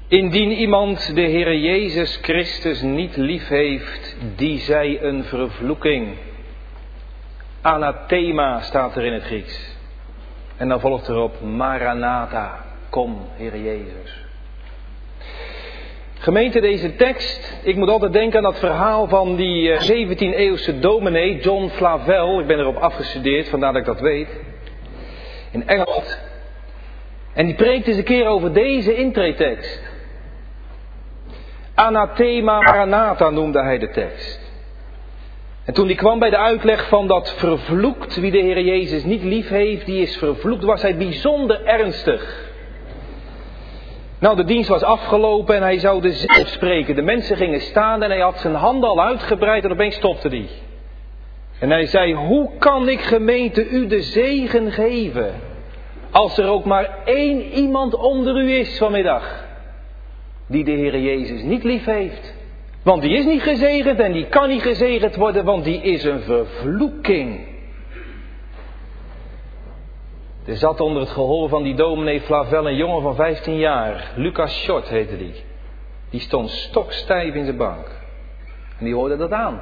Indien iemand de Heere Jezus Christus niet lief heeft, die zij een vervloeking. Anathema staat er in het Grieks. En dan volgt erop Maranatha, kom Heere Jezus. Gemeente, deze tekst, ik moet altijd denken aan dat verhaal van die 17e-eeuwse dominee John Flavel. Ik ben erop afgestudeerd, vandaar dat ik dat weet. In Engeland. En die preekt eens een keer over deze intreetekst. Anathema Maranatha noemde hij de tekst. En toen hij kwam bij de uitleg van dat vervloekt, wie de Heer Jezus niet lief heeft, die is vervloekt, was hij bijzonder ernstig. Nou, de dienst was afgelopen en hij zou zelf spreken. De mensen gingen staan en hij had zijn handen al uitgebreid en opeens stopte hij. En hij zei, hoe kan ik gemeente u de zegen geven, als er ook maar één iemand onder u is vanmiddag, die de Heer Jezus niet lief heeft. Want die is niet gezegend en die kan niet gezegend worden, want die is een vervloeking. Er zat onder het gehoor van die dominee Flavel een jongen van 15 jaar. Lucas Short heette die. Die stond stokstijf in zijn bank. En die hoorde dat aan.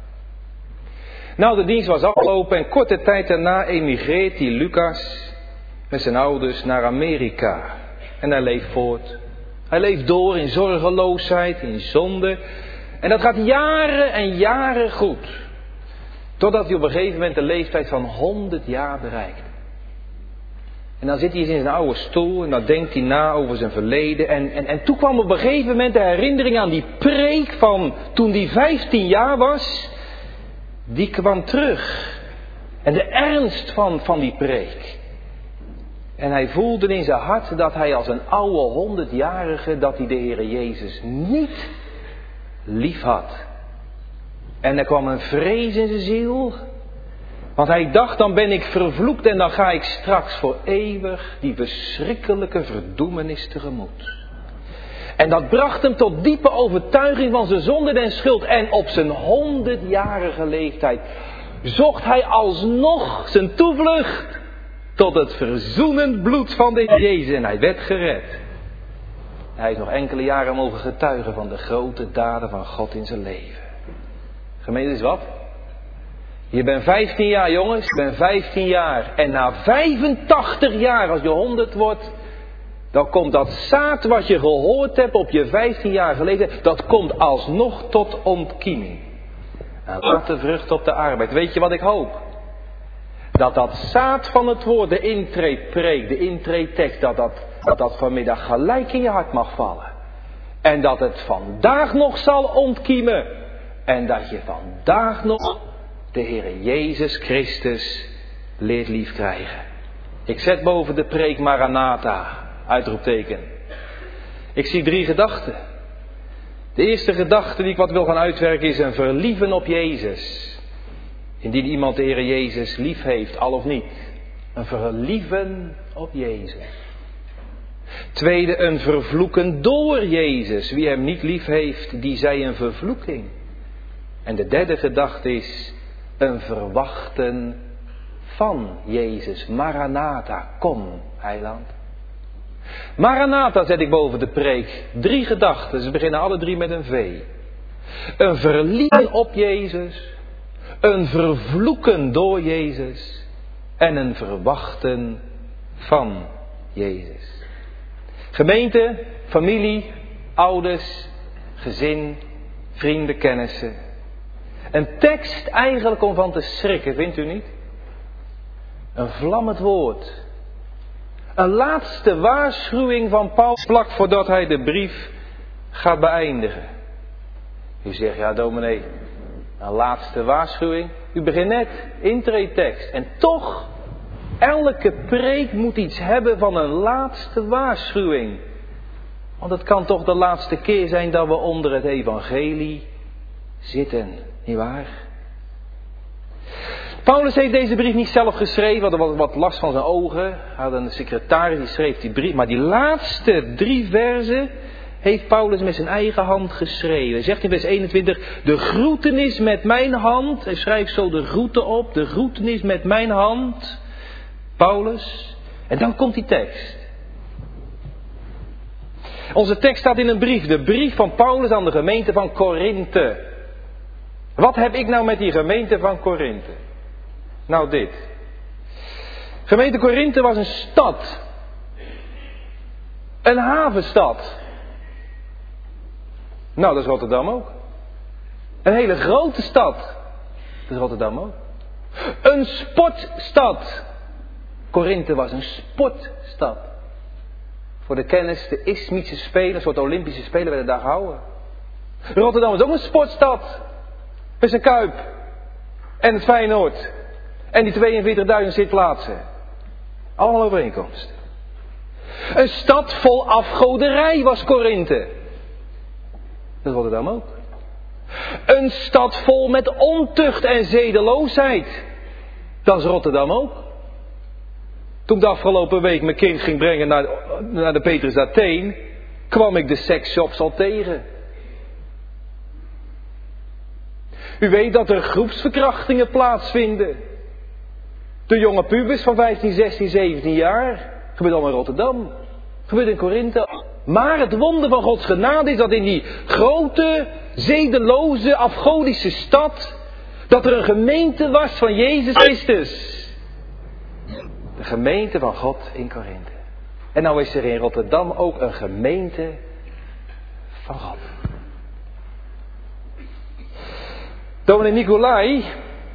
Nou, de dienst was afgelopen en korte tijd daarna emigreert die Lucas met zijn ouders naar Amerika. En hij leeft voort. Hij leeft door in zorgeloosheid, in zonde. En dat gaat jaren en jaren goed. Totdat hij op een gegeven moment de leeftijd van 100 jaar bereikt. En dan zit hij eens in zijn oude stoel en dan denkt hij na over zijn verleden. En toen kwam op een gegeven moment de herinnering aan die preek van toen hij 15 jaar was. Die kwam terug. En de ernst van die preek. En hij voelde in zijn hart dat hij als een oude 100-jarige, dat hij de Heere Jezus niet lief had. En er kwam een vrees in zijn ziel. Want hij dacht, dan ben ik vervloekt en dan ga ik straks voor eeuwig die verschrikkelijke verdoemenis tegemoet. En dat bracht hem tot diepe overtuiging van zijn zonde en schuld. En op zijn 100-jarige leeftijd zocht hij alsnog zijn toevlucht tot het verzoenend bloed van de Jezus. En hij werd gered. Hij is nog enkele jaren mogen getuigen van de grote daden van God in zijn leven. Gemeente, is wat? Je bent 15 jaar, jongens. Je bent 15 jaar. En na 85 jaar, als je 100 wordt, dan komt dat zaad wat je gehoord hebt op je 15-jarige leeftijd, dat komt alsnog tot ontkieming. En laat de vrucht op de arbeid. Weet je wat ik hoop? Dat zaad van het woord, de intreepreek, de intreetekst, dat vanmiddag gelijk in je hart mag vallen. En dat het vandaag nog zal ontkiemen. En dat je vandaag nog de Heere Jezus Christus leert lief krijgen. Ik zet boven de preek Maranatha, uitroepteken. Ik zie 3 gedachten. De eerste gedachte die ik wat wil gaan uitwerken is een verlieven op Jezus. Indien iemand de Heere Jezus lief heeft, al of niet. Een verlieven op Jezus. Tweede, een vervloeken door Jezus. Wie hem niet lief heeft, die zij een vervloeking. En de derde gedachte is een verwachten van Jezus. Maranatha, kom, heiland. Maranatha zet ik boven de preek. 3 gedachten, ze beginnen alle 3 met een V. Een verlieven op Jezus. Een vervloeken door Jezus. En een verwachten van Jezus. Gemeente, familie, ouders, gezin, vrienden, kennissen. Een tekst eigenlijk om van te schrikken, vindt u niet? Een vlammend woord. Een laatste waarschuwing van Paulus vlak voordat hij de brief gaat beëindigen. U zegt, ja dominee, een laatste waarschuwing. U begint net, intreetekst. En toch, elke preek moet iets hebben van een laatste waarschuwing. Want het kan toch de laatste keer zijn dat we onder het evangelie zitten. Niet waar? Paulus heeft deze brief niet zelf geschreven, had er wat last van zijn ogen. Hij had een secretaris die schreef die brief. Maar die laatste 3 verzen heeft Paulus met zijn eigen hand geschreven. Hij zegt in vers 21, de groetenis met mijn hand. Hij schrijft zo de groeten op, de groetenis met mijn hand. Paulus. En dan komt die tekst. Onze tekst staat in een brief. De brief van Paulus aan de gemeente van Korinthe. Wat heb ik nou met die gemeente van Korinthe? Nou dit. Gemeente Korinthe was een stad. Een havenstad. Nou, dat is Rotterdam ook. Een hele grote stad. Dat is Rotterdam ook. Een sportstad. Korinthe was een sportstad. Voor de kennis, de Isthmische Spelen, een soort Olympische Spelen werden daar gehouden. Rotterdam is ook een sportstad. Met zijn Kuip. En het Feyenoord. En die 42.000 zitplaatsen. Allemaal overeenkomsten. Een stad vol afgoderij was Korinthe. Dat is Rotterdam ook. Een stad vol met ontucht en zedeloosheid. Dat is Rotterdam ook. Toen ik de afgelopen week mijn kind ging brengen naar de Petrus Atheen, kwam ik de seksshops al tegen. U weet dat er groepsverkrachtingen plaatsvinden. De jonge pubers van 15, 16, 17 jaar. Gebeurt allemaal in Rotterdam. Gebeurt in Korinthe. Maar het wonder van Gods genade is dat in die grote, zedeloze, afgodische stad, dat er een gemeente was van Jezus Christus. De gemeente van God in Korinthe. En nou is er in Rotterdam ook een gemeente van God. Dominee Nicolai,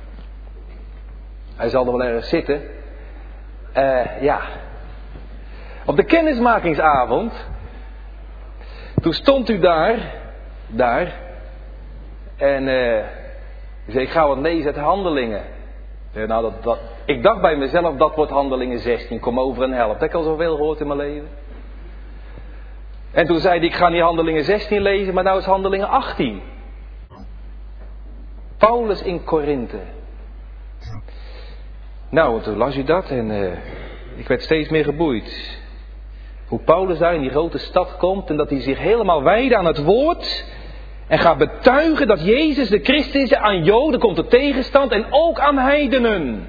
hij zal er wel ergens zitten. Op de kennismakingsavond, toen stond u daar. En u zei, ik ga wat lezen uit Handelingen. Nou, ik dacht bij mezelf, dat wordt Handelingen 16, kom over en help. Dat heb ik al zoveel gehoord in mijn leven. En toen zei hij, ik ga niet Handelingen 16 lezen, maar nou is Handelingen 18. Paulus in Korinthe. Nou, toen las u dat en ik werd steeds meer geboeid. Hoe Paulus daar in die grote stad komt en dat hij zich helemaal wijdt aan het woord. En gaat betuigen dat Jezus de Christus is. Aan Joden komt er tegenstand en ook aan heidenen.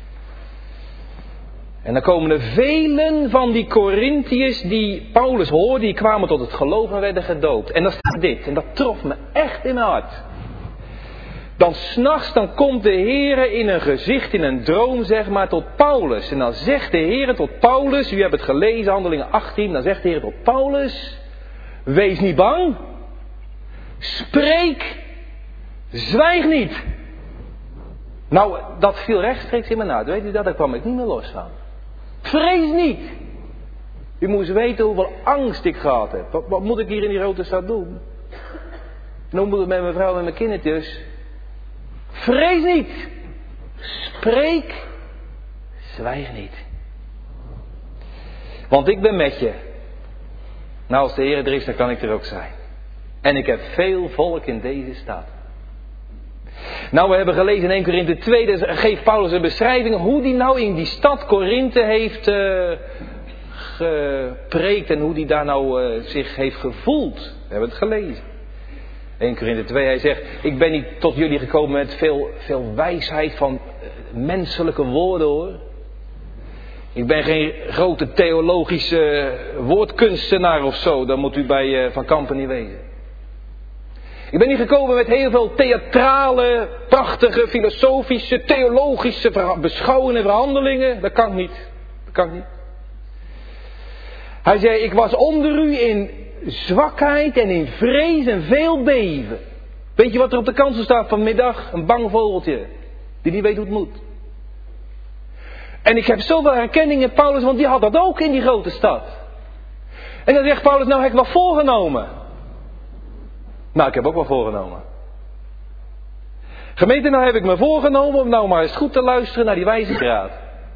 En dan komen er velen van die Korinthiërs die Paulus hoorden, die kwamen tot het geloof en werden gedoopt. En dan staat dit, en dat trof me echt in mijn hart. Dan 's nachts, dan komt de Heere in een gezicht, in een droom zeg maar, tot Paulus. En dan zegt de Heere tot Paulus, u hebt het gelezen, Handelingen 18, dan zegt de Heere tot Paulus, wees niet bang, spreek, zwijg niet. Nou, dat viel rechtstreeks in mijn hart, weet u dat, daar kwam ik niet meer los van. Vrees niet. U moest weten hoeveel angst ik gehad heb. Wat moet ik hier in die grote stad doen? En hoe moet het met mijn vrouw en mijn kindertjes? Vrees niet. Spreek. Zwijg niet. Want ik ben met je. Nou, als de Heer er is, dan kan ik er ook zijn. En ik heb veel volk in deze stad. Nou, we hebben gelezen in 1 Korinthe 2, dus geeft Paulus een beschrijving hoe die nou in die stad Korinthe heeft gepreekt en hoe die daar nou zich heeft gevoeld. We hebben het gelezen. 1 Korinthe 2, hij zegt, ik ben niet tot jullie gekomen met veel wijsheid van menselijke woorden hoor. Ik ben geen grote theologische woordkunstenaar of zo, dat moet u bij Van Kampen niet wezen. Ik ben niet gekomen met heel veel theatrale, prachtige, filosofische, theologische beschouwingen en verhandelingen. Dat kan niet. Dat kan niet. Hij zei, ik was onder u in zwakheid en in vrees en veel beven. Weet je wat er op de kansel staat vanmiddag? Een bang vogeltje. Die niet weet hoe het moet. En ik heb zoveel herkenning in Paulus, want die had dat ook in die grote stad. En dan zegt Paulus, nou heb ik wat voorgenomen. Nou, ik heb ook wel voorgenomen. Gemeente, nou heb ik me voorgenomen om nou maar eens goed te luisteren naar die wijzenraad.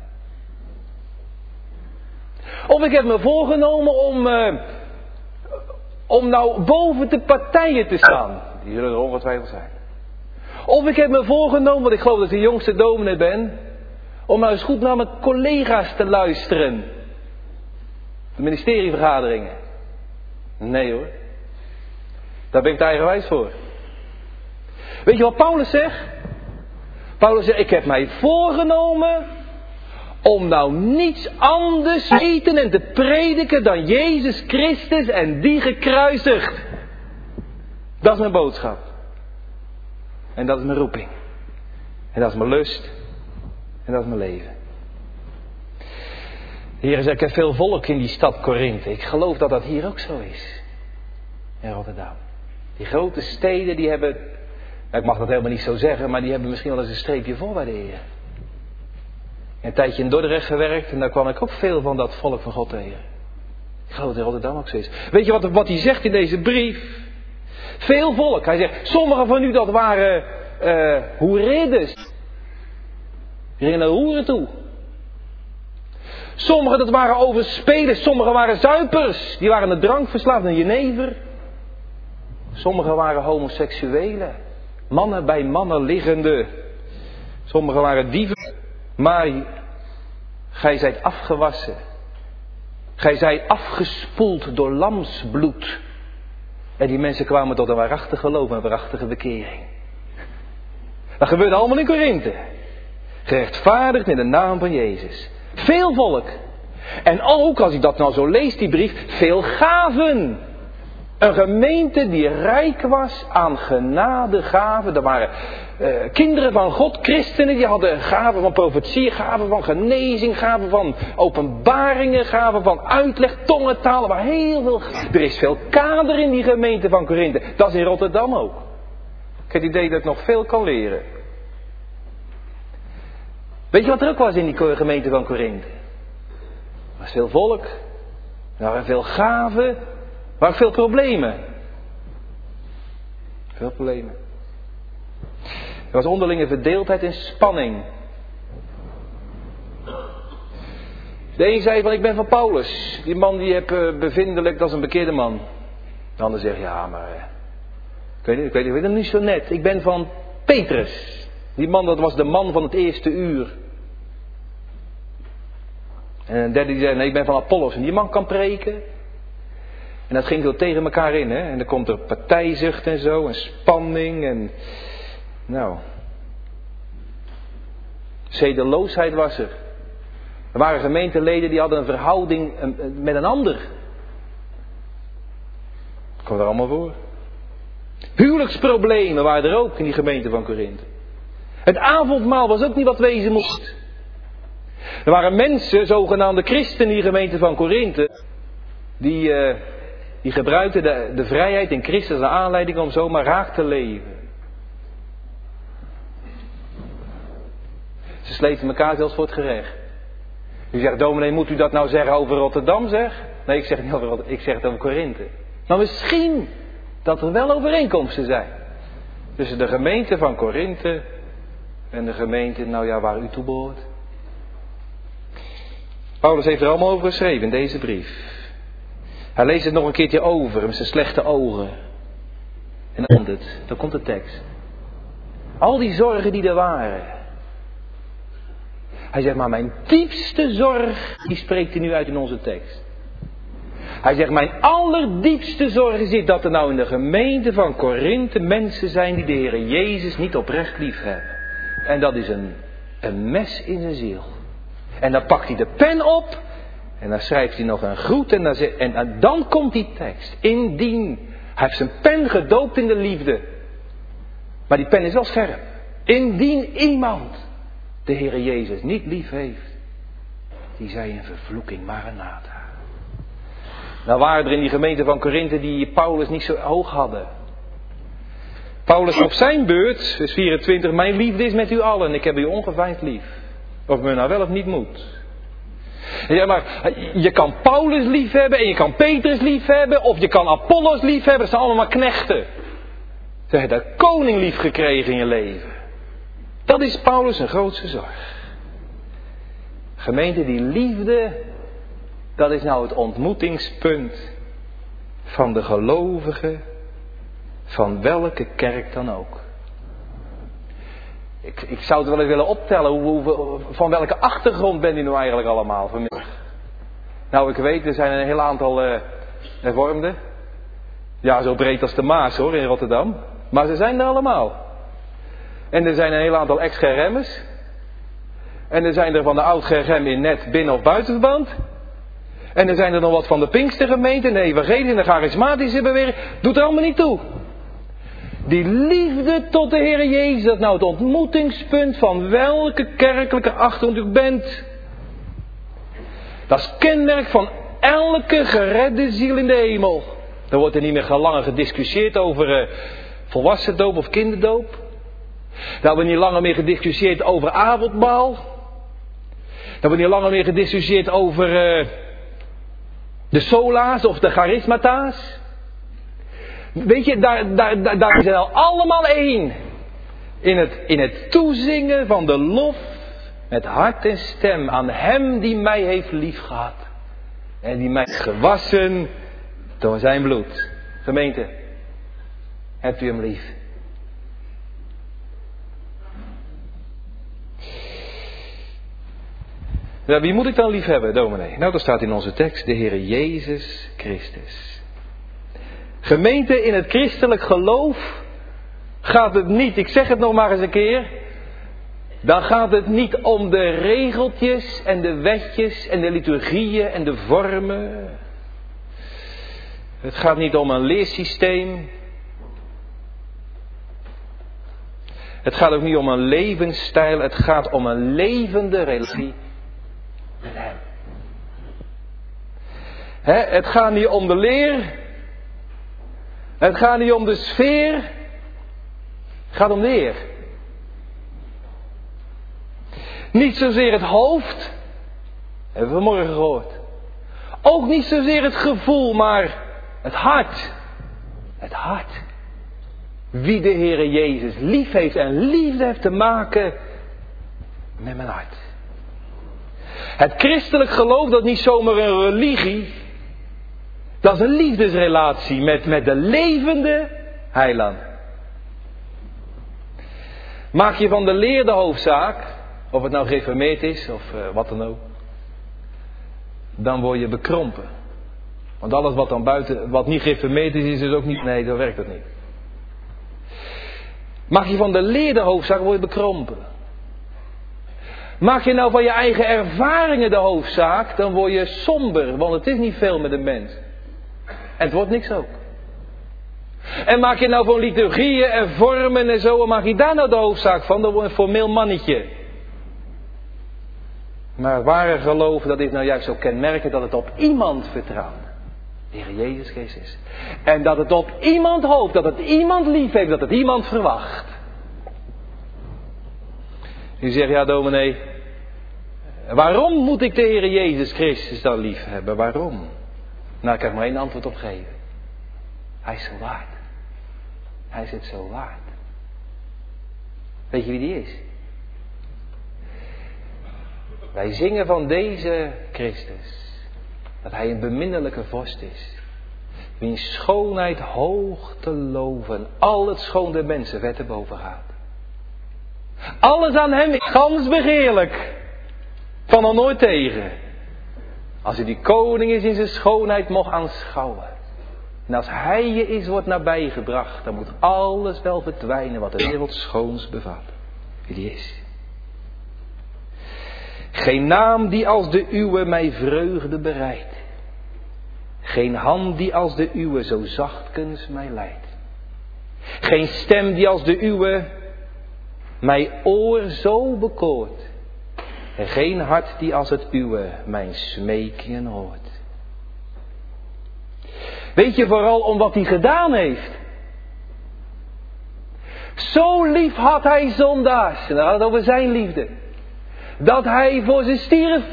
Of ik heb me voorgenomen om nou boven de partijen te staan. Die zullen er ongetwijfeld zijn. Of ik heb me voorgenomen, want ik geloof dat ik de jongste dominee ben, om nou eens goed naar mijn collega's te luisteren. De ministerievergaderingen. Nee hoor. Daar ben ik te eigenwijs voor. Weet je wat Paulus zegt? Paulus zegt, ik heb mij voorgenomen om nou niets anders te eten en te prediken dan Jezus Christus en die gekruisigd. Dat is mijn boodschap. En dat is mijn roeping. En dat is mijn lust. En dat is mijn leven. Heer, ik heb veel volk in die stad Korinthe. Ik geloof dat dat hier ook zo is. In Rotterdam. Die grote steden die hebben, ik mag dat helemaal niet zo zeggen, maar die hebben misschien wel eens een streepje voor bij de Heer. Een tijdje in Dordrecht gewerkt en daar kwam ik ook veel van dat volk van God tegen. Ik geloof dat in Rotterdam ook zo is. Weet je wat hij zegt in deze brief? Veel volk. Hij zegt, sommigen van u dat waren hoereerders. Die gingen naar hoeren toe. Sommigen dat waren overspelers. Sommigen waren zuipers. Die waren de drank verslaafd en jenever. Sommigen waren homoseksuelen. Mannen bij mannen liggende. Sommigen waren dieven. Maar gij zijt afgewassen. Gij zijt afgespoeld door lamsbloed. En die mensen kwamen tot een waarachtig geloof en een waarachtige bekering. Dat gebeurde allemaal in Korinthe. Gerechtvaardigd in de naam van Jezus. Veel volk. En ook, als ik dat nou zo lees, die brief, veel gaven. Een gemeente die rijk was aan genadegaven. Er waren kinderen van God, christenen, die hadden gaven van profetie, gaven van genezing, gaven van openbaringen, gaven van uitleg, tongentaal. Maar heel veel. Er is veel kader in die gemeente van Korinthe. Dat is in Rotterdam ook. Ik heb het idee dat ik nog veel kan leren. Weet je wat er ook was in die gemeente van Korinthe? Er was veel volk. Er waren veel gaven. Er waren veel problemen. Veel problemen. Er was onderlinge verdeeldheid en spanning. De een zei van ik ben van Paulus. Die man die heb bevindelijk, dat is een bekeerde man. De ander zegt ja maar ik weet het niet zo net. Ik ben van Petrus. Die man dat was de man van het eerste uur. En een derde die zei nee ik ben van Apollos. En die man kan preken. En dat ging zo tegen elkaar in. Hè? En dan komt er partijzucht en zo. En spanning. En nou. Zedeloosheid was er. Er waren gemeenteleden die hadden een verhouding met een ander. Dat komt er allemaal voor. Huwelijksproblemen waren er ook in die gemeente van Korinthe. Het avondmaal was ook niet wat wezen moest. Er waren mensen, zogenaamde christenen in die gemeente van Korinthe, die gebruikten de vrijheid in Christus als aanleiding om zomaar raak te leven. Ze sleepten elkaar zelfs voor het gerecht. U zegt, dominee, moet u dat nou zeggen over Rotterdam, zeg? Nee, ik zeg het niet over Rotterdam, ik zeg het over Korinthe. Maar misschien dat er wel overeenkomsten zijn. Tussen de gemeente van Korinthe en de gemeente, nou ja, waar u toe behoort. Paulus heeft er allemaal over geschreven in deze brief. Hij leest het nog een keertje over met zijn slechte ogen. En dan komt de tekst. Al die zorgen die er waren. Hij zegt, maar mijn diepste zorg, die spreekt hij nu uit in onze tekst. Hij zegt, mijn allerdiepste zorg is dat er nou in de gemeente van Korinthe mensen zijn die de Heer Jezus niet oprecht lief hebben. En dat is een mes in zijn ziel. En dan pakt hij de pen op en dan schrijft hij nog een groet en dan komt die tekst. Indien, hij heeft zijn pen gedoopt in de liefde. Maar die pen is wel scherp. Indien iemand de Heere Jezus niet lief heeft, die zij in vervloeking Maranatha. Nou waren er in die gemeente van Korinthe die Paulus niet zo hoog hadden. Paulus op zijn beurt, vers 24, mijn liefde is met u allen, ik heb u ongeveinsd lief. Of men nou wel of niet moet. Ja, maar je kan Paulus lief hebben en je kan Petrus lief hebben, of je kan Apollos lief hebben, dat zijn allemaal maar knechten. Ze hebben de koning lief gekregen in je leven. Dat is Paulus zijn grootste zorg. Gemeente, die liefde, dat is nou het ontmoetingspunt van de gelovigen, van welke kerk dan ook. Ik zou het wel eens willen optellen, van welke achtergrond bent u nou eigenlijk allemaal vanmiddag? Nou, ik weet, er zijn een heel aantal hervormden. Ja, zo breed als de Maas hoor, in Rotterdam. Maar ze zijn er allemaal. En er zijn een heel aantal ex-geremmers. En er zijn er van de Oud-Gergem in net binnen- of buitenverband. En er zijn er nog wat van de Pinkstergemeente, de Evangelie en de Charismatische beweging. Doet er allemaal niet toe. Die liefde tot de Heer Jezus, dat is nou het ontmoetingspunt van welke kerkelijke achtergrond u bent. Dat is kenmerk van elke geredde ziel in de hemel. Dan wordt er niet meer langer gediscussieerd over volwassendoop of kinderdoop. Daar wordt niet langer meer gediscussieerd over avondmaal. Daar wordt niet langer meer gediscussieerd over de sola's of de charismata's. Weet je, daar zijn we allemaal één. In het toezingen van de lof met hart en stem aan hem die mij heeft liefgehad. En die mij gewassen door zijn bloed. Gemeente, hebt u hem lief? Ja, wie moet ik dan lief hebben, dominee? Nou, dat staat in onze tekst, de Heere Jezus Christus. Gemeente, in het christelijk geloof gaat het niet, ik zeg het nog maar eens een keer, dan gaat het niet om de regeltjes en de wetjes en de liturgieën en de vormen. Het gaat niet om een leersysteem. Het gaat ook niet om een levensstijl, het gaat om een levende relatie met hem. Het gaat niet om de leer. Het gaat niet om de sfeer. Het gaat om de Heer. Niet zozeer het hoofd. Hebben we vanmorgen gehoord. Ook niet zozeer het gevoel, maar het hart. Het hart. Wie de Heere Jezus lief heeft en liefde heeft te maken met mijn hart. Het christelijk geloof, dat is niet zomaar een religie. Dat is een liefdesrelatie met de levende heiland. Maak je van de leer de hoofdzaak, of het nou gereformeerd is of wat dan ook, dan word je bekrompen. Want alles wat dan buiten, wat niet gereformeerd is dus ook niet, nee, zo werkt het niet. Maak je van de leer de hoofdzaak, word je bekrompen. Maak je nou van je eigen ervaringen de hoofdzaak, dan word je somber, want het is niet veel met een mens. En het wordt niks ook. En maak je nou van liturgieën en vormen en zo, en maak je daar nou de hoofdzaak van, dan word je een formeel mannetje. Maar het ware geloof, dat is nou juist zo kenmerkend dat het op iemand vertrouwt. De Heer Jezus Christus. En dat het op iemand hoopt, dat het iemand lief heeft, dat het iemand verwacht. U zegt, ja dominee, waarom moet ik de Heer Jezus Christus dan lief hebben? Waarom? Nou, ik heb maar één antwoord op geven. Hij is zo waard. Hij is het zo waard. Weet je wie die is? Wij zingen van deze Christus dat hij een beminnelijke vorst is. Wiens schoonheid hoog te loven. Al het schoon der mensen ver te boven gaat. Alles aan hem is gans begeerlijk. Van al nooit tegen. Als u die koning is in zijn schoonheid mocht aanschouwen. En als hij je is wordt nabijgebracht. Dan moet alles wel verdwijnen wat de wereld schoons bevat. Wie die is. Geen naam die als de uwe mij vreugde bereidt. Geen hand die als de uwe zo zachtkens mij leidt. Geen stem die als de uwe mij oor zo bekoort. En geen hart die als het uwe mijn smekingen hoort. Weet je vooral om wat hij gedaan heeft. Zo lief had hij zondaars. En dan gaat het over zijn liefde. Dat hij voor ze stierf.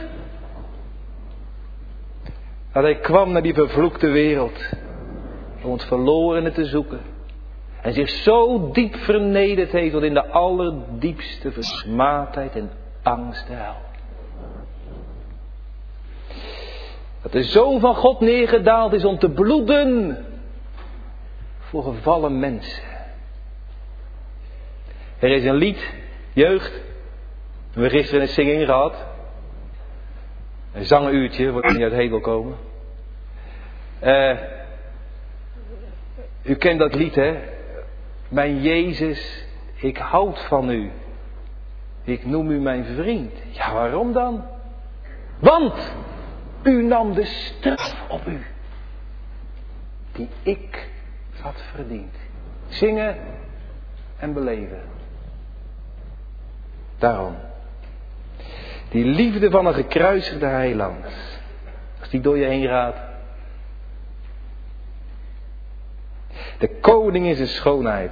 Dat hij kwam naar die vervloekte wereld. Om het verlorene te zoeken. En zich zo diep vernederd heeft tot in de allerdiepste versmaadheid en angst de hel. Dat de Zoon van God neergedaald is om te bloeden voor gevallen mensen. Er is een lied, jeugd. We hebben gisteren een zinging gehad. Een zangenuurtje, wordt niet uit Hedel komen. U kent dat lied, hè? Mijn Jezus, ik houd van u. Ik noem u mijn vriend. Ja, waarom dan? Want u nam de straf op u, die ik had verdiend. Zingen en beleven. Daarom. Die liefde van een gekruisigde heiland. Als die door je heen gaat. De koning is zijn schoonheid.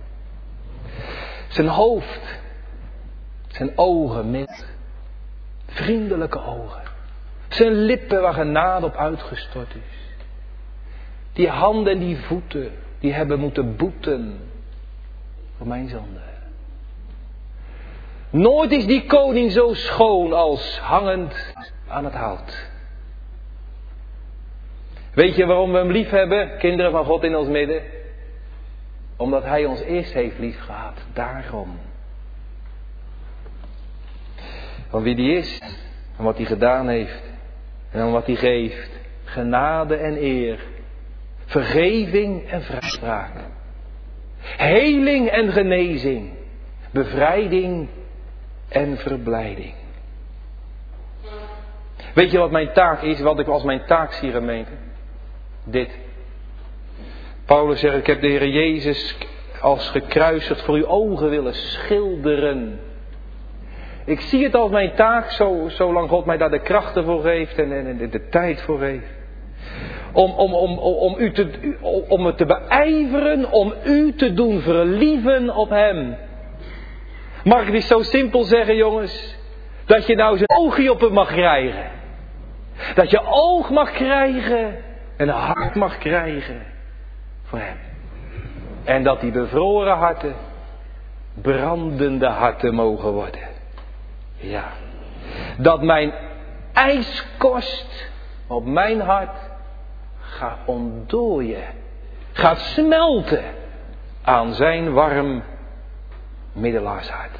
Zijn hoofd. Zijn ogen met vriendelijke ogen. Zijn lippen waar genade op uitgestort is. Die handen en die voeten. Die hebben moeten boeten. Voor mijn zonde. Nooit is die koning zo schoon als hangend aan het hout. Weet je waarom we hem lief hebben, kinderen van God in ons midden? Omdat hij ons eerst heeft lief gehad. Daarom. Van wie die is. En wat hij gedaan heeft. En om wat hij geeft. Genade en eer. Vergeving en vrijspraak. Heling en genezing. Bevrijding en verblijding. Weet je wat mijn taak is? Wat ik als mijn taak zie, gemeente? Dit. Paulus zegt, ik heb de Heer Jezus als gekruisigd voor uw ogen willen schilderen. Ik zie het als mijn taak, zolang God mij daar de krachten voor geeft en de tijd voor geeft. Om het te beijveren, om u te doen verlieven op hem. Mag ik het eens zo simpel zeggen, jongens? Dat je nou zijn oogje op hem mag krijgen. Dat je oog mag krijgen en een hart mag krijgen voor hem. En dat die bevroren harten brandende harten mogen worden. Ja. Dat mijn ijskost op mijn hart gaat ontdooien. Gaat smelten aan zijn warm middelaarshart.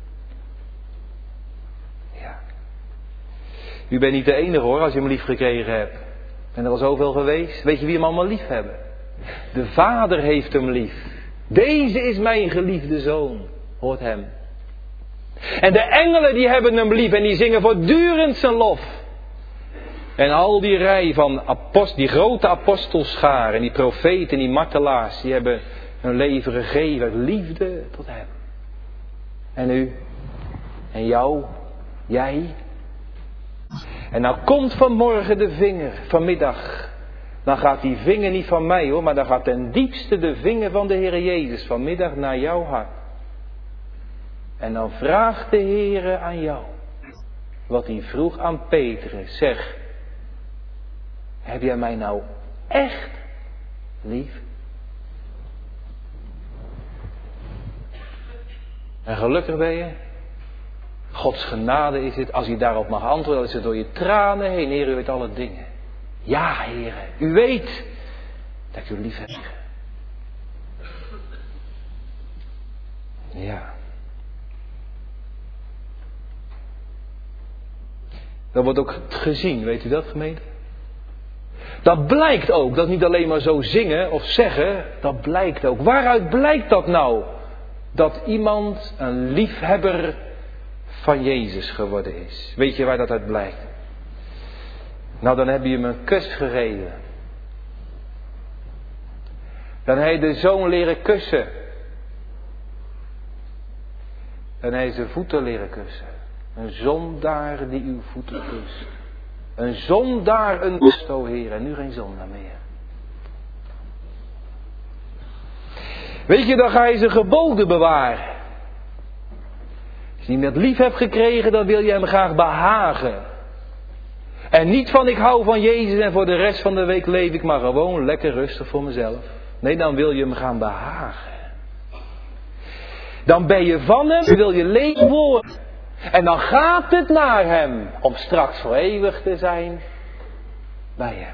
Ja. U bent niet de enige hoor, als je hem lief gekregen hebt. Er zijn er al zoveel geweest. Weet je wie hem allemaal lief hebben? De Vader heeft hem lief. Deze is mijn geliefde zoon. Hoort hem. En de engelen die hebben hem lief en die zingen voortdurend zijn lof. En al die rij van die grote apostelschaar en die profeten en die martelaars, die hebben hun leven gegeven uit liefde tot hem. En u? En jou? Jij? En nou komt vanmorgen de vinger, vanmiddag. Dan gaat die vinger niet van mij hoor, maar dan gaat ten diepste de vinger van de Heer Jezus vanmiddag naar jouw hart. En dan vraagt de Heer aan jou, wat hij vroeg aan Petrus, zeg, heb jij mij nou echt lief? En gelukkig ben je. Gods genade is het, als je daarop mag antwoorden, dan is het door je tranen heen. Heer, u weet alle dingen. Ja, Heer, u weet dat ik u lief heb. Ja. Dat wordt ook gezien, weet u dat, gemeente? Dat blijkt ook, dat niet alleen maar zo zingen of zeggen, dat blijkt ook. Waaruit blijkt dat nou? Dat iemand een liefhebber van Jezus geworden is. Weet je waar dat uit blijkt? Nou, dan heb je hem een kus gegeven. Dan heb je de zoon leren kussen. Dan heb je zijn voeten leren kussen. Een zondaar die uw voeten kust. Een zondaar een kust, o Heer, en nu geen zondaar meer. Weet je, dan ga je zijn geboden bewaren. Als je hem net lief hebt gekregen, dan wil je hem graag behagen. En niet van ik hou van Jezus en voor de rest van de week leef ik maar gewoon lekker rustig voor mezelf. Nee, dan wil je hem gaan behagen. Dan ben je van hem, wil je leven worden. En dan gaat het naar hem om straks voor eeuwig te zijn bij hem.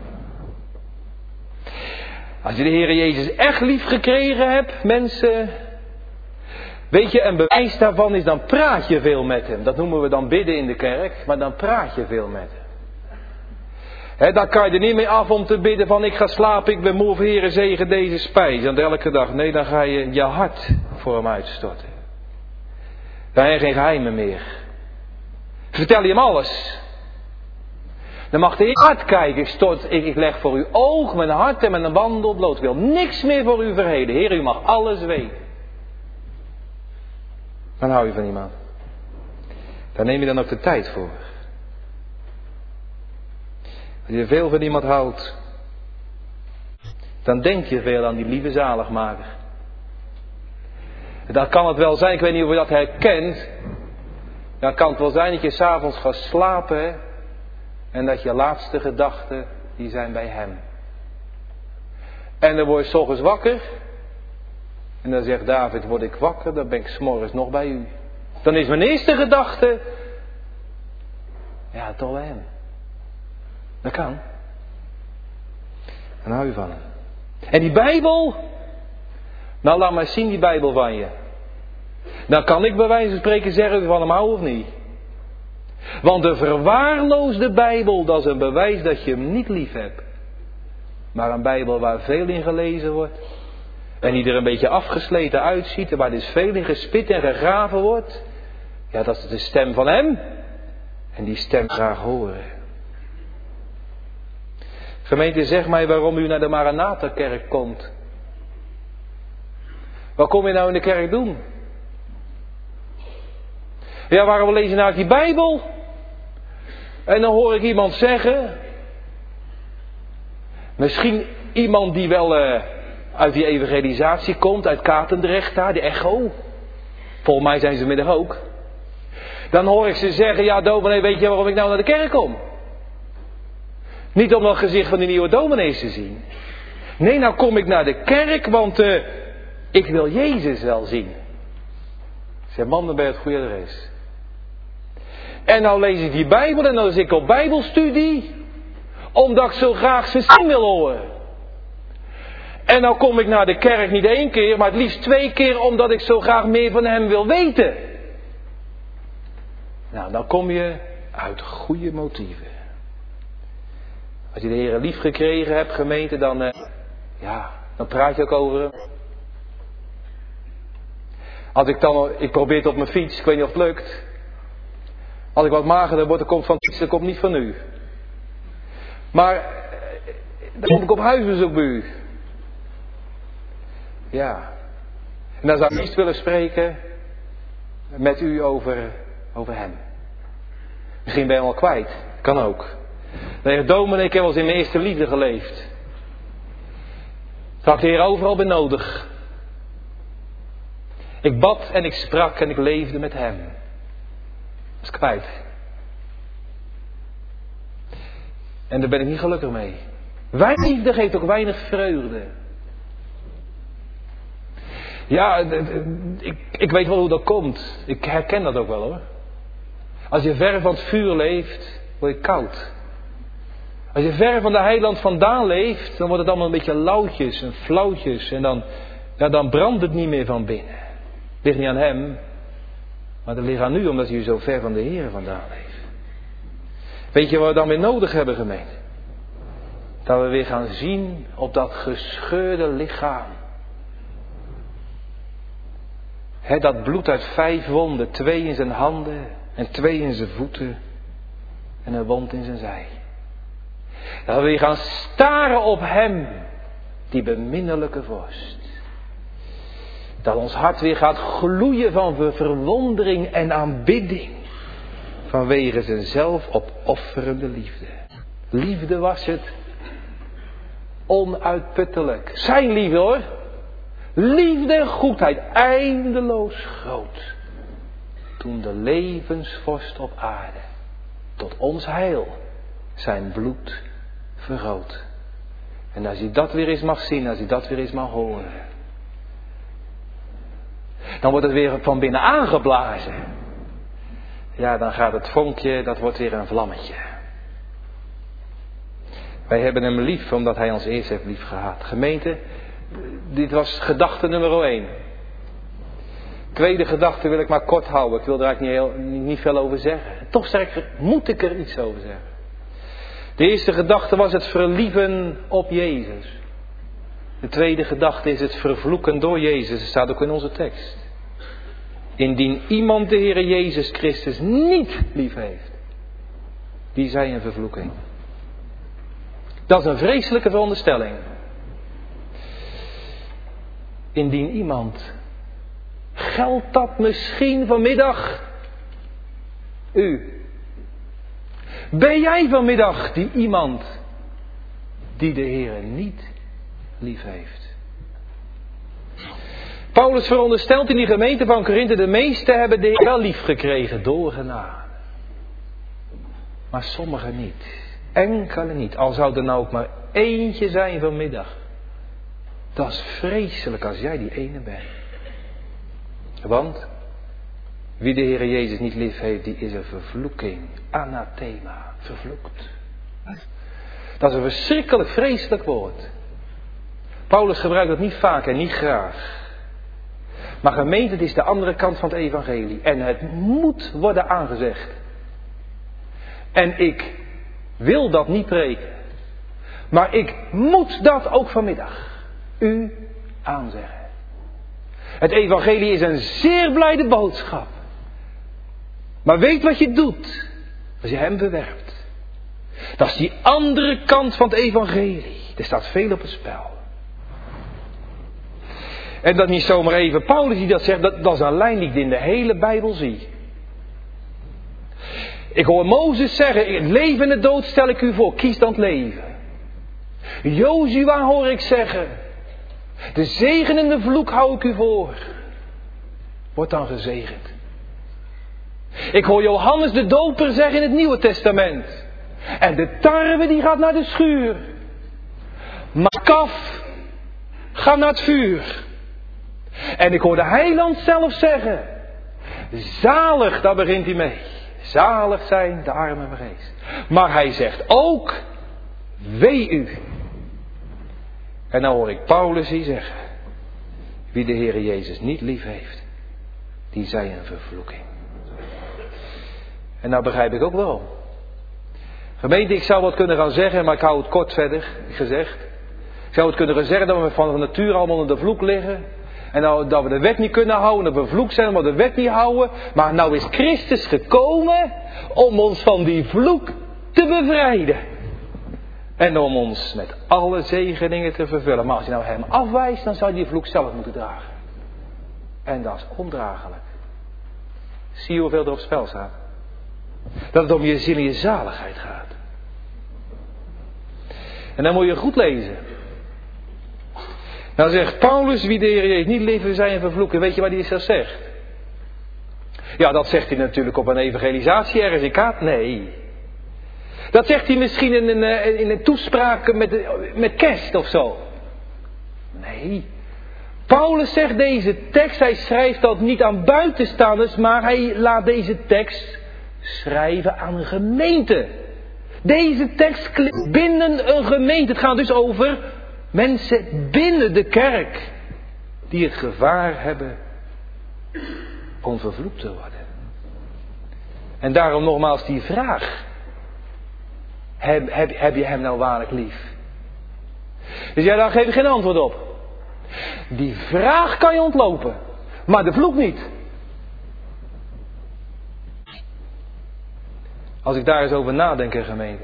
Als je de Heer Jezus echt lief gekregen hebt, mensen. Weet je, een bewijs daarvan is, dan praat je veel met hem. Dat noemen we dan bidden in de kerk, maar dan praat je veel met hem. Daar kan je er niet mee af om te bidden van ik ga slapen, ik ben moe, Heere zegen deze spijs. En elke dag, nee, dan ga je je hart voor hem uitstorten. Dan heb je geen geheimen meer. Vertel je hem alles. Dan mag de Heer hart kijken. Ik leg voor uw oog mijn hart en mijn wandel bloot. Ik wil niks meer voor u verheden. Heer, u mag alles weten. Dan hou je van iemand. Daar neem je dan ook de tijd voor. Als je veel van iemand houdt, dan denk je veel aan die lieve zaligmaker. Dan kan het wel zijn, ik weet niet of je dat herkent. Dan kan het wel zijn dat je 's avonds gaat slapen en dat je laatste gedachten, die zijn bij hem. En dan word je 's ochtends wakker. En dan zegt David, word ik wakker, dan ben ik 's morgens nog bij u. Dan is mijn eerste gedachte, ja, toch bij hem. Dat kan. Dan hou je van hem. En die Bijbel, nou laat maar zien die Bijbel van je. Dan kan ik bij wijze van spreken zeggen of je van hem houdt of niet. Want de verwaarloosde Bijbel, dat is een bewijs dat je hem niet lief hebt. Maar een Bijbel waar veel in gelezen wordt. En die er een beetje afgesleten uitziet. En waar dus veel in gespit en gegraven wordt. Ja, dat is de stem van hem. En die stem graag horen. Gemeente, zeg mij waarom u naar de Maranatha-kerk komt. Wat kom je nou in de kerk doen? Ja, waarom lees je nou die Bijbel? En dan hoor ik iemand zeggen. Misschien iemand die wel uit die evangelisatie komt, uit Katendrecht daar, de Echo. Volgens mij zijn ze middag ook. Dan hoor ik ze zeggen, ja dominee, weet je waarom ik nou naar de kerk kom? Niet om dat gezicht van die nieuwe dominees te zien. Nee, nou kom ik naar de kerk, want ik wil Jezus wel zien. Ik zeg, man, dan ben je het goede adres. En nou lees ik die Bijbel en dan zit ik op Bijbelstudie. Omdat ik zo graag zijn stem wil horen. En nou kom ik naar de kerk niet 1 keer, maar het liefst 2 keer, omdat ik zo graag meer van hem wil weten. Nou, dan kom je uit goede motieven. Als je de Heer lief gekregen hebt, gemeente, dan praat je ook over hem. Als ik probeer het op mijn fiets, ik weet niet of het lukt. Als ik wat magerder word, dan komt van fiets, dat komt niet van u. Maar dan kom ik op huisbezoek bij u. Ja. En dan zou ik liefst willen spreken met u over hem. Misschien ben je hem al kwijt. Kan ook. Nee, dominee, ik heb wel eens in mijn eerste liefde geleefd. Dat had ik de Heer overal bij nodig. Ik bad en ik sprak en ik leefde met hem. Dat is kwijt. En daar ben ik niet gelukkig mee. Weinig liefde geeft ook weinig vreugde. Ja, ik weet wel hoe dat komt. Ik herken dat ook wel hoor. Als je ver van het vuur leeft, word je koud. Als je ver van de heiland vandaan leeft, dan wordt het allemaal een beetje lauwtjes en flauwtjes. En dan brandt het niet meer van binnen. Het ligt niet aan hem, maar het ligt aan u, omdat u zo ver van de Heer vandaan leeft. Weet je wat we dan weer nodig hebben, gemeente? Dat we weer gaan zien op dat gescheurde lichaam. Dat bloed uit 5 wonden, 2 in zijn handen en 2 in zijn voeten en een wond in zijn zij. Dat we weer gaan staren op hem, die beminnelijke vorst. Dat ons hart weer gaat gloeien van verwondering en aanbidding. Vanwege zijn zelfopofferende liefde. Liefde was het. Onuitputtelijk. Zijn liefde hoor. Liefde en goedheid eindeloos groot. Toen de levensvorst op aarde tot ons heil zijn bloed vergoot. En als je dat weer eens mag zien, als je dat weer eens mag horen, dan wordt het weer van binnen aangeblazen. Ja, dan gaat het vonkje, dat wordt weer een vlammetje. Wij hebben hem lief omdat hij ons eerst heeft lief gehad. Gemeente, dit was gedachte nummer 1. Tweede gedachte wil ik maar kort houden. Ik wil er eigenlijk niet veel over zeggen. Toch moet ik er iets over zeggen. De eerste gedachte was het verlieven op Jezus. De tweede gedachte is het vervloeken door Jezus. Dat staat ook in onze tekst. Indien iemand de Heere Jezus Christus niet lief heeft, die zij een vervloeking. Dat is een vreselijke veronderstelling. Indien iemand, geldt dat misschien vanmiddag u? Ben jij vanmiddag die iemand die de Heere niet lief heeft? Paulus veronderstelt in die gemeente van Korinthe, de meesten hebben de Heer wel lief gekregen door genade. Maar sommigen niet. Enkele niet. Al zou er nou ook maar eentje zijn vanmiddag. Dat is vreselijk als jij die ene bent. Want wie de Heer Jezus niet lief heeft, die is een vervloeking. Anathema. Vervloekt. Dat is een verschrikkelijk vreselijk woord. Paulus gebruikt dat niet vaak en niet graag. Maar gemeente, het is de andere kant van het evangelie. En het moet worden aangezegd. En ik wil dat niet preken. Maar ik moet dat ook vanmiddag u aanzeggen. Het evangelie is een zeer blijde boodschap. Maar weet wat je doet als je hem bewerpt. Dat is die andere kant van het evangelie. Er staat veel op het spel. En dat niet zomaar even Paulus die dat zegt, dat is een lijn die ik in de hele Bijbel zie. Ik hoor Mozes zeggen, het leven en de dood stel ik u voor, kies dan het leven. Jozua hoor ik zeggen, de zegen en de vloek hou ik u voor. Word dan gezegend. Ik hoor Johannes de Doper zeggen in het Nieuwe Testament. En de tarwe die gaat naar de schuur. Maar kaf gaat naar het vuur. En ik hoor de heiland zelf zeggen. Zalig, daar begint hij mee. Zalig zijn de armen vrees. Maar hij zegt ook, wee u. En dan hoor ik Paulus hier zeggen. Wie de Heere Jezus niet lief heeft, die zij een vervloeking. En nou begrijp ik ook wel. Gemeente, ik zou wat kunnen gaan zeggen, maar ik hou het kort verder gezegd. Ik zou het kunnen gaan zeggen dat we van nature allemaal onder de vloek liggen. En nou, dat we de wet niet kunnen houden, dat we vloek zijn, maar de wet niet houden. Maar nou is Christus gekomen om ons van die vloek te bevrijden. En om ons met alle zegeningen te vervullen. Maar als je nou hem afwijst, dan zou je die vloek zelf moeten dragen. En dat is ondraaglijk. Zie je hoeveel er op spel staat? Dat het om je ziel en je zaligheid gaat. En dan moet je goed lezen. Nou zegt Paulus, wie de Heer Jezus niet leven, zij een vervloeken. Weet je waar hij dat zegt? Ja, dat zegt hij natuurlijk op een evangelisatie ergens in Kaat. Nee. Dat zegt hij misschien in een toespraak met kerst of zo. Nee. Paulus zegt deze tekst, hij schrijft dat niet aan buitenstaanders, maar hij laat deze tekst schrijven aan een gemeente. Deze tekst binnen een gemeente. Het gaat dus over mensen binnen de kerk die het gevaar hebben om vervloekt te worden. En daarom nogmaals die vraag. Heb je hem nou waarlijk lief? Dus ja, daar geef ik geen antwoord op. Die vraag kan je ontlopen, maar de vloek niet. Als ik daar eens over nadenk, gemeente.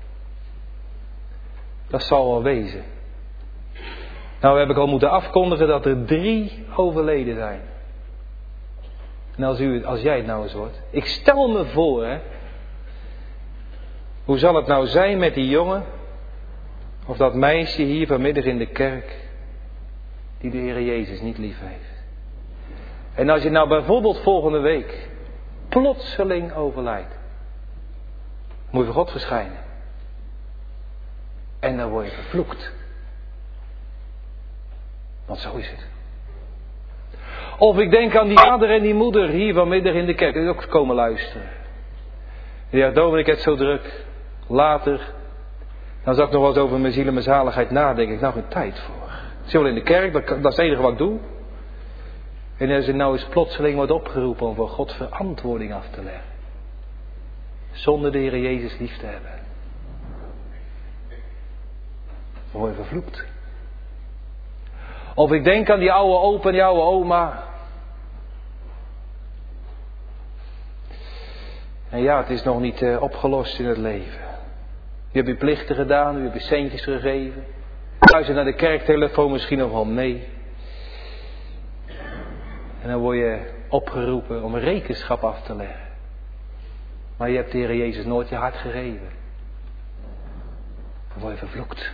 Dat zal wel wezen. Nou heb ik al moeten afkondigen dat er 3 overleden zijn. En als jij het nou eens wordt. Ik stel me voor, hè. Hoe zal het nou zijn met die jongen? Of dat meisje hier vanmiddag in de kerk. Die de Heer Jezus niet lief heeft. En als je nou bijvoorbeeld volgende week plotseling overlijdt. Moet je voor God verschijnen. En dan word je vervloekt. Want zo is het. Of ik denk aan die vader en die moeder hier vanmiddag in de kerk. Die ook komen luisteren. Ja, Dominee, ik heb het zo druk. Later. Dan zal ik nog wel eens over mijn ziel en mijn zaligheid nadenken. Ik heb nou geen tijd voor. Ik zit wel in de kerk, dat is het enige wat ik doe. En als er nou eens plotseling wordt opgeroepen om voor God verantwoording af te leggen. Zonder de Heer Jezus lief te hebben. Dan word je vervloekt. Of ik denk aan die oude opa en die oude oma. En ja, het is nog niet opgelost in het leven. U hebt uw plichten gedaan, u hebt uw centjes gegeven. Luister naar de kerktelefoon misschien nog wel mee. En dan word je opgeroepen om rekenschap af te leggen. Maar je hebt de Heer Jezus nooit je hart gegeven. Dan word je vervloekt.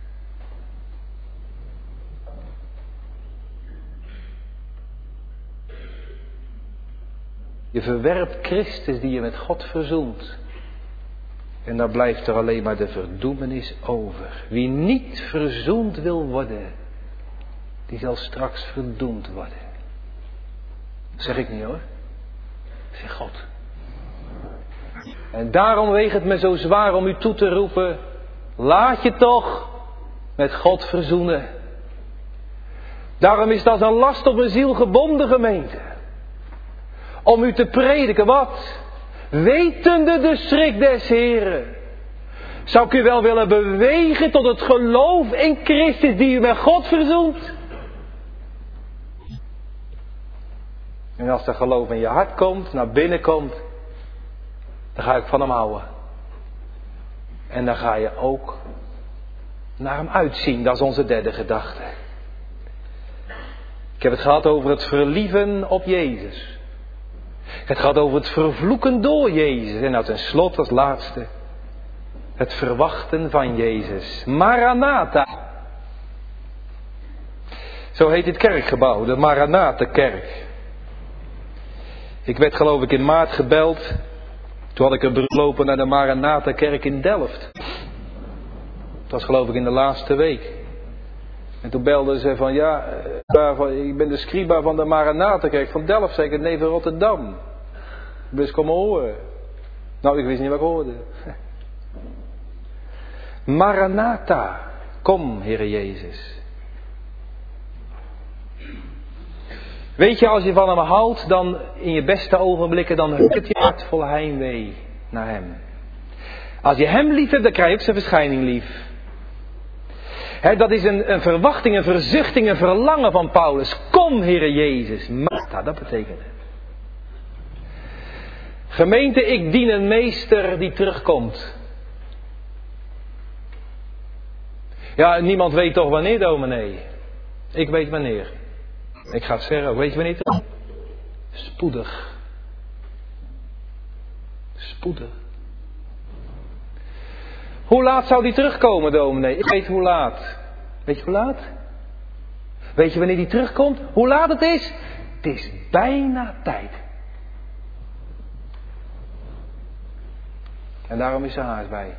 Je verwerpt Christus die je met God verzoent. En dan blijft er alleen maar de verdoemenis over. Wie niet verzoend wil worden, die zal straks verdoemd worden. Dat zeg ik niet hoor. Dat zegt God. En daarom weegt het me zo zwaar om u toe te roepen. Laat je toch met God verzoenen. Daarom is dat een last op mijn ziel gebonden, gemeente. Om u te prediken, wat? Wetende de schrik des Heren. Zou ik u wel willen bewegen tot het geloof in Christus die u met God verzoent? En als dat geloof in je hart komt, naar binnen komt, dan ga ik van hem houden. En dan ga je ook naar hem uitzien. Dat is onze derde gedachte. Ik heb het gehad over het verlieven op Jezus. Het gaat over het vervloeken door Jezus. En nou tenslotte als laatste. Het verwachten van Jezus. Maranatha. Zo heet dit kerkgebouw. De Maranatha-kerk. Ik werd geloof ik in maart gebeld. Toen had ik een beroep lopen naar de Maranatha-kerk in Delft. Dat was geloof ik in de laatste week. En toen belden ze van ja, ik ben de scriba van de Maranatha-kerk van Delft, zeker nee van Rotterdam. Dus kom maar horen. Nou, ik wist niet wat ik hoorde. Maranatha, kom Heere Jezus. Weet je, als je van hem houdt, dan in je beste ogenblikken, dan heb je hart vol heimwee naar hem. Als je hem lief hebt, dan krijg je ook zijn verschijning lief. Dat is een verwachting, een verzuchting, een verlangen van Paulus. Kom, Heere Jezus. Maranatha, dat betekent het. Gemeente, ik dien een meester die terugkomt. Ja, niemand weet toch wanneer, dominee? Ik weet wanneer. Ik ga het zeggen, weet je wanneer terug? Spoedig. Spoedig. Hoe laat zou die terugkomen, dominee? Ik weet hoe laat. Weet je hoe laat? Weet je wanneer die terugkomt? Hoe laat het is? Het is bijna tijd. En daarom is er haast bij.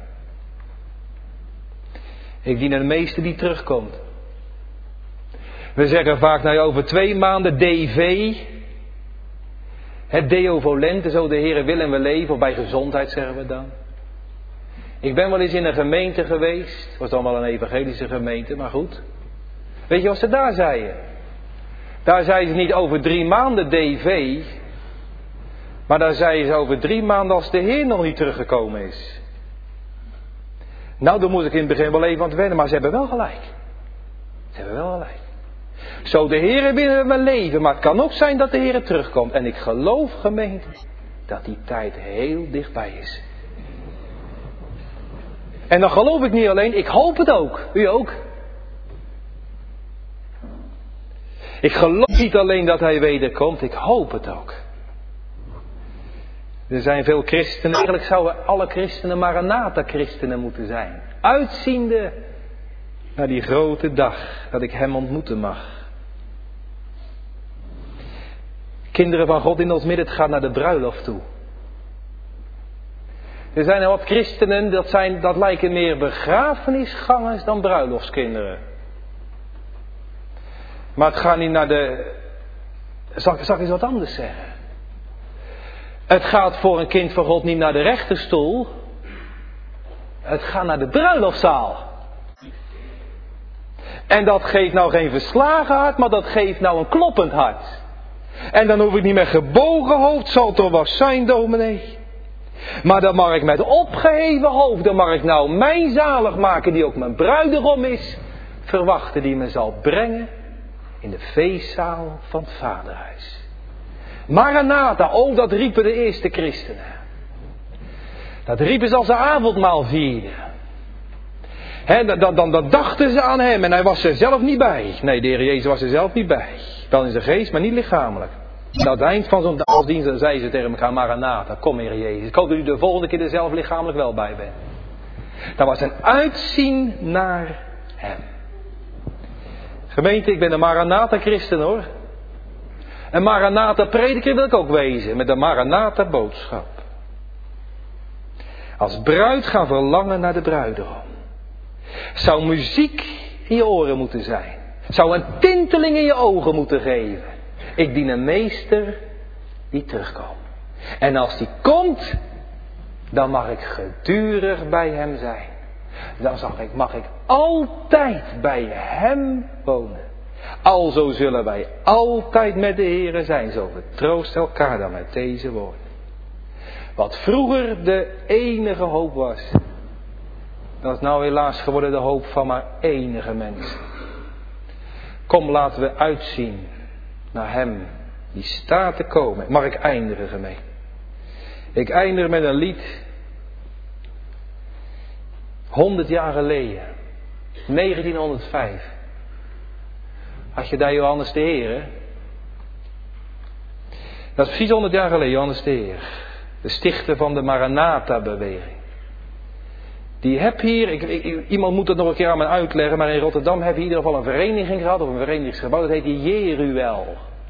Ik dien een meester die terugkomt. We zeggen vaak, nou ja, over 2 maanden DV. Het Deo volente, zo de Heere wil en we leven. Of bij gezondheid zeggen we dan. Ik ben wel eens in een gemeente geweest. Het was dan wel een evangelische gemeente, maar goed. Weet je wat ze daar zeiden? Daar zeiden ze niet over 3 maanden DV. Maar daar zeiden ze over 3 maanden als de Heer nog niet teruggekomen is. Nou, dan moet ik in het begin wel even aan het wennen, maar ze hebben wel gelijk. Ze hebben wel gelijk. Zo de Heer binnen mijn leven, maar het kan ook zijn dat de Heer terugkomt. En ik geloof, gemeente, dat die tijd heel dichtbij is. En dan geloof ik niet alleen, ik hoop het ook. U ook. Ik geloof niet alleen dat hij wederkomt, ik hoop het ook. Er zijn veel christenen, eigenlijk zouden alle christenen Maranatha-christenen moeten zijn. Uitziende naar die grote dag dat ik hem ontmoeten mag. Kinderen van God in ons midden, het gaat naar de bruiloft toe. Er zijn er wat christenen, dat lijken meer begrafenisgangers dan bruiloftskinderen. Maar het gaat niet naar de... Zal ik eens wat anders zeggen? Het gaat voor een kind van God niet naar de rechterstoel. Het gaat naar de bruiloftzaal. En dat geeft nou geen verslagen hart, maar dat geeft nou een kloppend hart. En dan hoef ik niet met gebogen hoofd, zal toch wel zijn, dominee. Maar dan mag ik met opgeheven hoofd, dan mag ik nou mijn zalig maken die ook mijn bruidegom is, verwachten die me zal brengen in de feestzaal van het Vaderhuis. Maranatha, oh dat riepen de eerste christenen. Dat riepen ze als ze avondmaal vierden. Dan dachten ze aan hem en hij was er zelf niet bij. Nee, de Heer Jezus was er zelf niet bij. Wel in zijn geest, maar niet lichamelijk. En aan het eind van zo'n dagdienst zeiden ze tegen elkaar, Maranatha, kom Heer Jezus. Ik hoop dat u de volgende keer er zelf lichamelijk wel bij bent. Dat was een uitzien naar hem. Gemeente, ik ben een Maranatha christen hoor. Een Maranatha prediker wil ik ook wezen, met een Maranatha boodschap. Als bruid gaan verlangen naar de bruidegom. Zou muziek in je oren moeten zijn. Zou een tinteling in je ogen moeten geven. Ik dien een meester die terugkomt. En als die komt, dan mag ik gedurig bij hem zijn. Dan mag ik altijd bij hem wonen. Alzo zullen wij altijd met de Heere zijn. Zo vertroost elkaar dan met deze woorden. Wat vroeger de enige hoop was. Dat is nou helaas geworden de hoop van maar enige mensen. Kom, laten we uitzien naar hem die staat te komen. Mag ik eindigen, gemeente? Ik eindig met een lied. 100 jaar geleden. 1905. Had je daar Johannes de Heer? Dat is precies 100 jaar geleden, Johannes de Heer. De stichter van de Maranatha-beweging. Die heb hier, iemand moet het nog een keer aan me uitleggen, maar in Rotterdam heb je in ieder geval een vereniging gehad, of een verenigingsgebouw, dat heet Jeruel.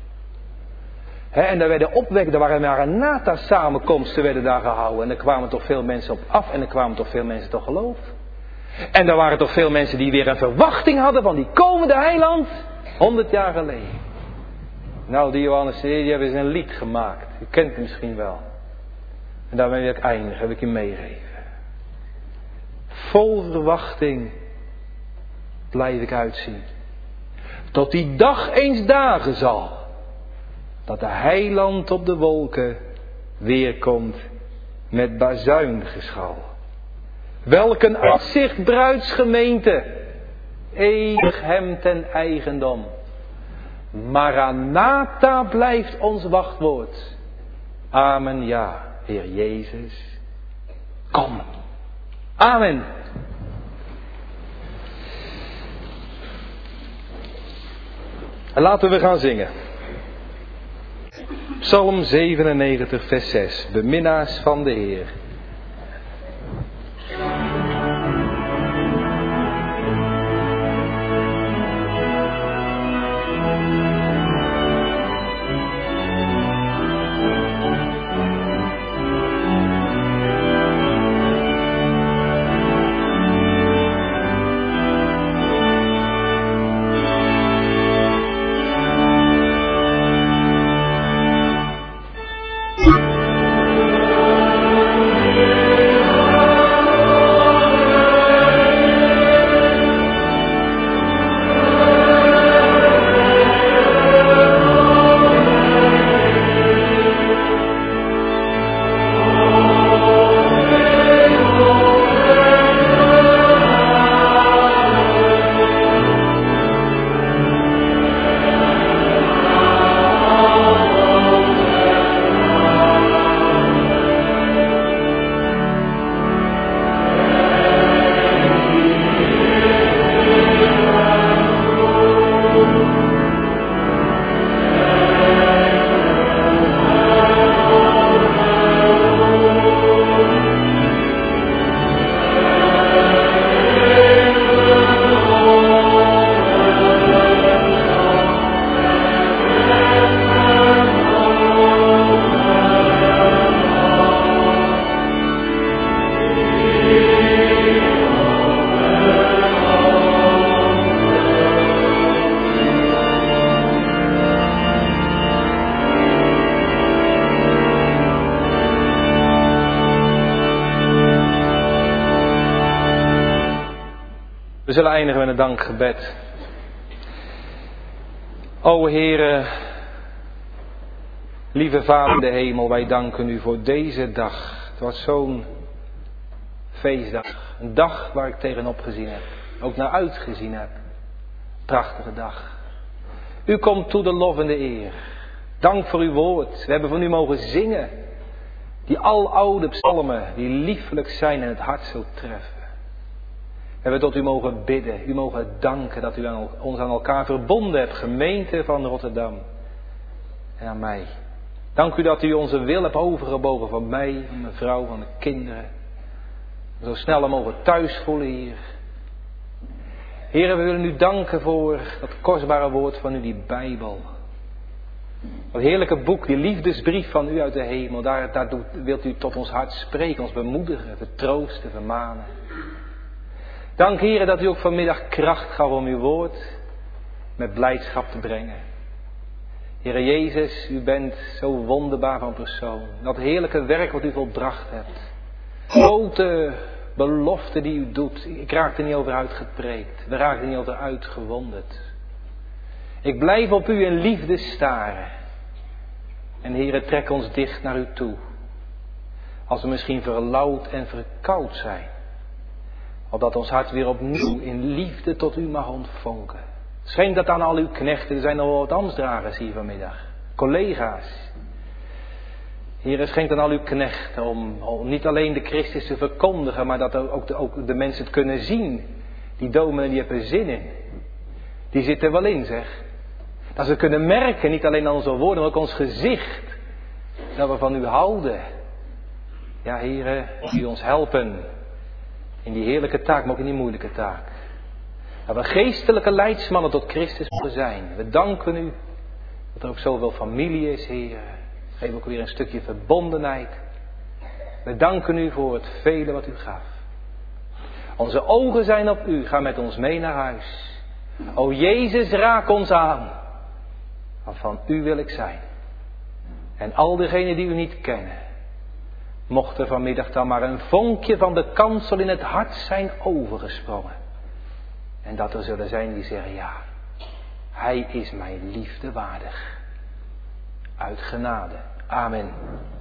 En daar werden opwekken, daar waren Maranatha-samenkomsten werden daar gehouden. En er kwamen toch veel mensen op af en er kwamen toch veel mensen tot geloof. En er waren toch veel mensen die weer een verwachting hadden van die komende heiland, 100 jaar geleden. Nou, die Johannes, die hebben eens een lied gemaakt. U kent hem misschien wel. En daarmee wil ik eindigen, wil ik je meegeven. Vol verwachting blijf ik uitzien. Tot die dag eens dagen zal. Dat de heiland op de wolken weerkomt met bazuingeschal. Welk een uitzicht bruidsgemeente. Eeuwig hem ten eigendom. Maranatha blijft ons wachtwoord. Amen, ja, Heer Jezus. Kom. Amen. En laten we gaan zingen. Psalm 97 vers 6. Beminnaars van de Heer. We zullen eindigen met een dankgebed. O Heere, lieve Vader in de hemel, wij danken u voor deze dag. Het was zo'n feestdag. Een dag waar ik tegenop gezien heb. Ook naar uitgezien heb. Prachtige dag. U komt toe de lof en de eer. Dank voor uw woord. We hebben van u mogen zingen. Die aloude psalmen die liefelijk zijn en het hart zo treffen. We hebben tot u mogen bidden, u mogen danken dat u ons aan elkaar verbonden hebt, gemeente van Rotterdam. En aan mij. Dank u dat u onze wil hebt overgebogen van mij, van mijn vrouw, van de kinderen. Zo snel mogen thuis voelen hier. Heren, we willen u danken voor dat kostbare woord van u, die Bijbel. Dat heerlijke boek, die liefdesbrief van u uit de hemel. Daar wilt u tot ons hart spreken, ons bemoedigen, vertroosten, vermanen. Dank, heren, dat u ook vanmiddag kracht gaf om uw woord met blijdschap te brengen. Heere Jezus, u bent zo wonderbaar van persoon. Dat heerlijke werk wat u volbracht hebt. Grote belofte die u doet. Ik raak er niet over uitgepreekt. We raken er niet over uitgewonderd. Ik blijf op u in liefde staren. En Heere, trek ons dicht naar u toe. Als we misschien verlauwd en verkoud zijn. Opdat ons hart weer opnieuw in liefde tot u mag ontvonken. Schenk dat aan al uw knechten. Er zijn nog wel wat ambtsdragers hier vanmiddag. Collega's. Heere, schenk aan al uw knechten om niet alleen de Christus te verkondigen, maar dat ook de mensen het kunnen zien. Die dominee, die hebben zin in. Die zitten er wel in, zeg. Dat ze kunnen merken, niet alleen aan onze woorden, maar ook ons gezicht. Dat we van u houden. Ja, Heere, u ons helpen. In die heerlijke taak, maar ook in die moeilijke taak. Dat we geestelijke leidsmannen tot Christus mogen zijn. We danken u dat er ook zoveel familie is, Heer. Geef ook weer een stukje verbondenheid. We danken u voor het vele wat u gaf. Onze ogen zijn op u. Ga met ons mee naar huis. O Jezus, raak ons aan. Want van u wil ik zijn. En al diegenen die u niet kennen. Mocht er vanmiddag dan maar een vonkje van de kansel in het hart zijn overgesprongen. En dat er zullen zijn die zeggen, ja, hij is mijn liefde waardig. Uit genade. Amen.